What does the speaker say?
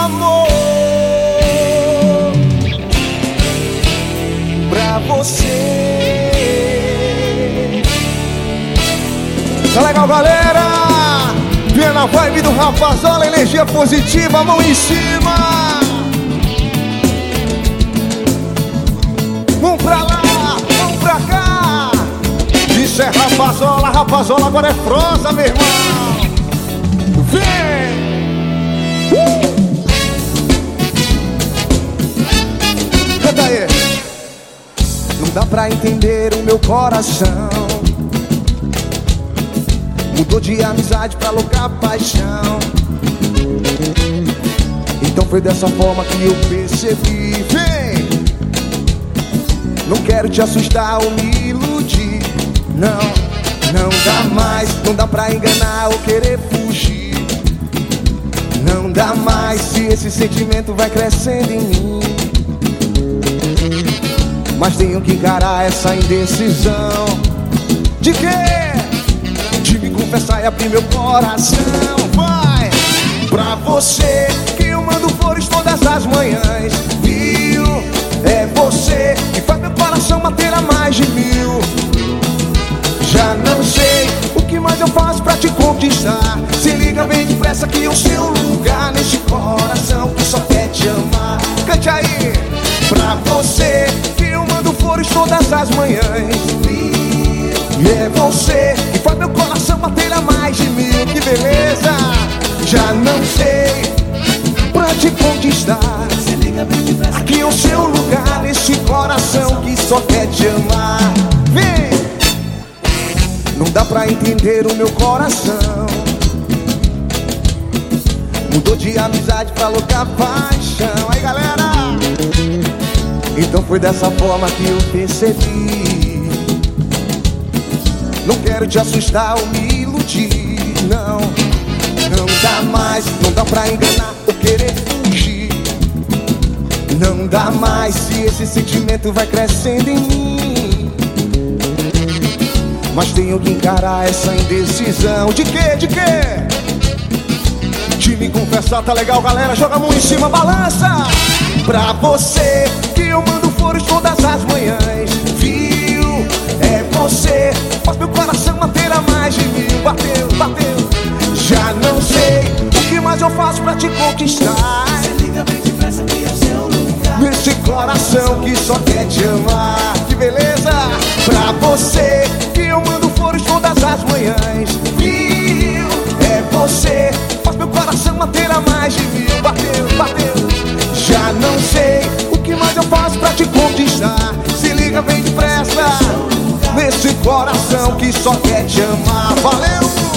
amor pra você. Tá legal, galera? Vem na vibe do Rapazola, energia positiva, mão em cima. Vamos pra lá, vamos pra cá. Isso é Rapazola, Rapazola agora é prosa, meu irmão. Vem! Canta aí. Não dá pra entender o meu coração. Mudou de amizade pra louca paixão. Então foi dessa forma que eu percebi. Vem! Não quero te assustar ou me iludir. Não, não dá mais. Não dá pra enganar ou querer fugir. Não dá mais se esse sentimento vai crescendo em mim. Mas tenho que encarar essa indecisão. De quê? De me confessar e abrir meu coração. Vai! Pra você que eu mando flores todas as manhãs. Viu? É você que faz meu coração bater a mais de 1000. Já não sei o que mais eu faço pra te conquistar. Se liga bem depressa que o seu lugar nesse coração que só quer te amar. Cante aí! Pra você que eu mando flores todas as manhãs. E é você que faz meu coração bater a mais de 1000. Que beleza! Já não sei pra te conquistar. Se liga bem depressa. Aqui é o seu lugar nesse coração que só quer te amar. Vem! Não dá pra entender o meu coração. Mudou de amizade pra louca paixão. Aí, galera! Então foi dessa forma que eu percebi. Não quero te assustar ou me iludir. Não, não dá mais. Não dá pra enganar ou querer fugir. Não dá mais se esse sentimento vai crescendo em mim. Mas tenho que encarar essa indecisão. De quê? De quê? De me confessar, tá legal, galera? Joga a mão em cima, balança. Pra você que eu mando flores todas as manhãs. Viu? É você, faz meu coração bater a mais de 1000. Bateu, bateu. Já não sei o que mais eu faço pra te conquistar. Se liga bem depressa que é o seu lugar nesse coração que só quer te amar. Que beleza! Pra você que eu mando flores todas as manhãs. Viu? É você, faz meu coração bater a mais de 1000. Bateu, bateu. Já não sei o que mais eu faço pra te conquistar. Se liga bem depressa nesse coração que só quer te amar. Valeu!